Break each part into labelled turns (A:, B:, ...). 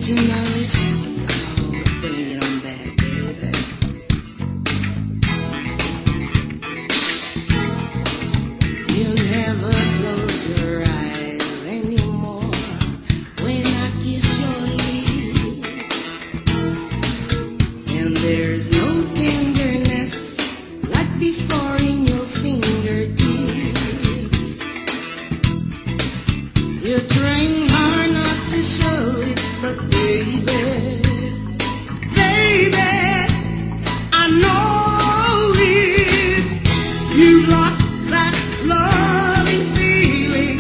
A: tonight. Oh, bring it on back, baby. You'll never close your eyes anymore when I kiss your lips. And there's no tenderness like before in your fingertips. You train hard not to show it, but baby, I know it. You lost that loving feeling.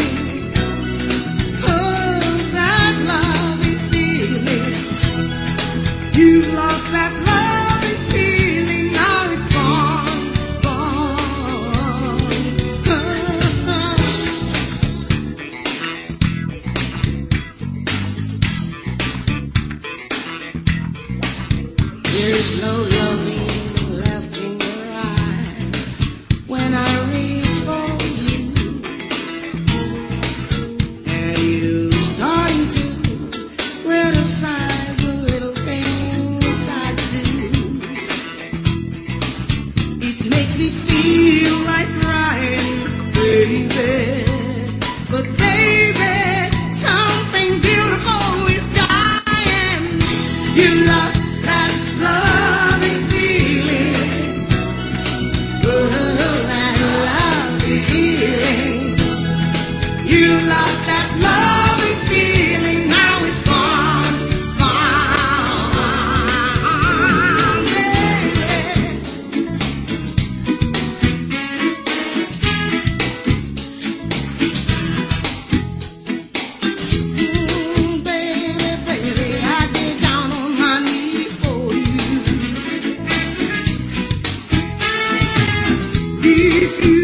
A: Oh, that loving feeling. You lost that loving feeling. Now it's gone, gone. There's no loving left in your eyes when I reach for you, and you starting to criticize the little things I do. It makes me feel like crying, baby, but baby, something beautiful is dying. You lost that loving feeling. Oh, that loving feeling. You lost that loving feeling. Now it's gone, gone, baby. Baby, I get down on my knees for you. If you